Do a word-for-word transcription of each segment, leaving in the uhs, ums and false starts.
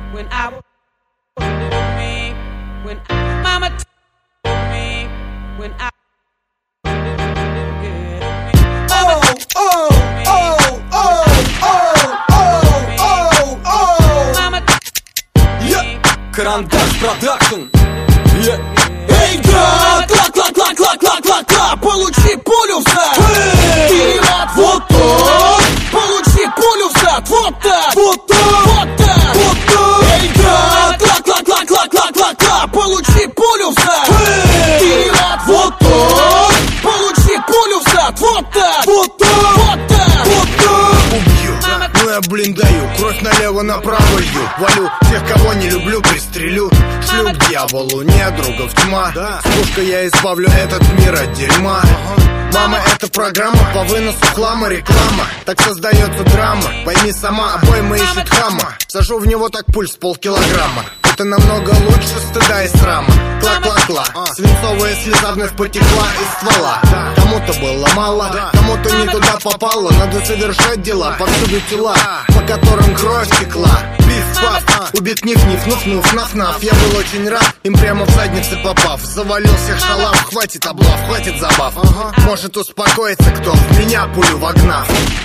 when I was me, when I, mama told me, when I Oh, oh, oh, oh, oh, oh, oh, oh. Yeah. Карандаш продакшн. Yeah. Эй, да, кла, кла, кла, кла, кла, кла, кла. Получи пулю в зад. Ты рад? Вот так. Получи пулю в зад. Вот так. Вот так. Вот так. Вот так. Эй, да, кла, кла, кла, кла, кла, кла, кла. Получи пулю в зад. Ты рад? Вот так. Получи пулю в зад. Вот так. Вот так. Вот так. Вот так. Убью, ну я, блин, даю. Кровь налево-направо лью. Валю тех, кого не люблю, пристрелю. Шлю к дьяволу, недругов тьма. С пушкой я избавлю этот мир от дерьма. Мама, это программа по выносу хлама, реклама. Так создается драма. Пойми сама, обойма ищет хама. Сажу в него так пульс полкилограмма. Это намного лучше стыда и срама. Кла-кла-кла, свинцовая слеза вновь потекла из ствола. Кому-то было мало, кому-то не туда попало. Надо совершать дела, повсюду тела, по которым кровь текла. Пиф-паф, убит ниф-ниф, нуф-нуф, наф-наф. Я был очень рад, им прямо в задницы попав. Завалил всех шалав, хватит облав, хватит забав. Может успокоиться кто, в меня пулю вогнав.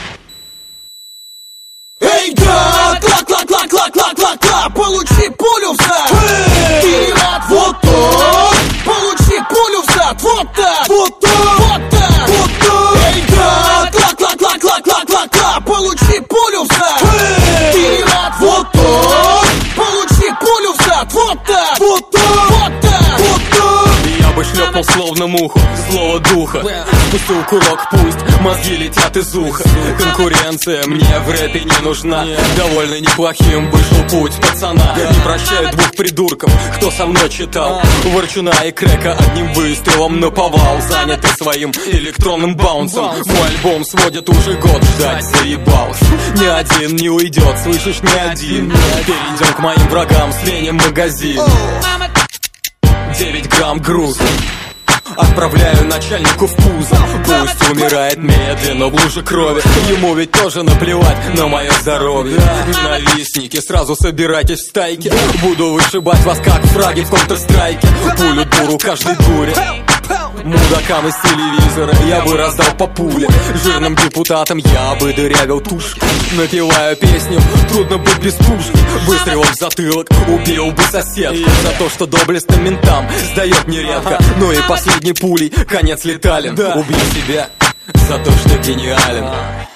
Эй, да, кла-кла-кла-кла-кла-кла-кла. Получи пулю в зад. Ты рад? Вот так. Получи пулю в зад. Вот так. Вот так. Вот так. Вот так. Эй, да, кла-кла-кла-кла-кла-кла-кла. Получи пулю в зад. Ты рад? Вот так. Получи пулю в зад. Вот так. Вот так. Вот так. Вот так. Я бы шлепнул словно муху, злого духа. Спустил курок, пусть мозги летят из уха. Конкуренция мне в рэпе не нужна. Довольно неплохим вышел путь пацана. Не прощаю двух придурков, кто со мной читал Ворчуна и Крека одним выстрелом наповал. Занятый своим электронным баунсом. Мой альбом сводит уже год, ждать заебался. Ни один не уйдет, слышишь, ни один. Перейдем к моим врагам, сменим магазин. Девять грамм груза отправляю начальнику в пузо. Пусть умирает медленно в луже крови. Ему ведь тоже наплевать на мое здоровье. Ненавистники, сразу собирайтесь в стайки. Буду вышибать вас как фраги в контрстрайке. Пулю дуру каждой дуре. Мудакам из телевизора я бы раздал по пуле. Жирным депутатам я бы дырявил тушки. Напеваю песню «Трудно быть без пушки». Выстрелом в затылок убил бы соседку. За то, что доблестным ментам сдает нередко. Ну и последней пулей конец летален. Убью себя за то, что гениален.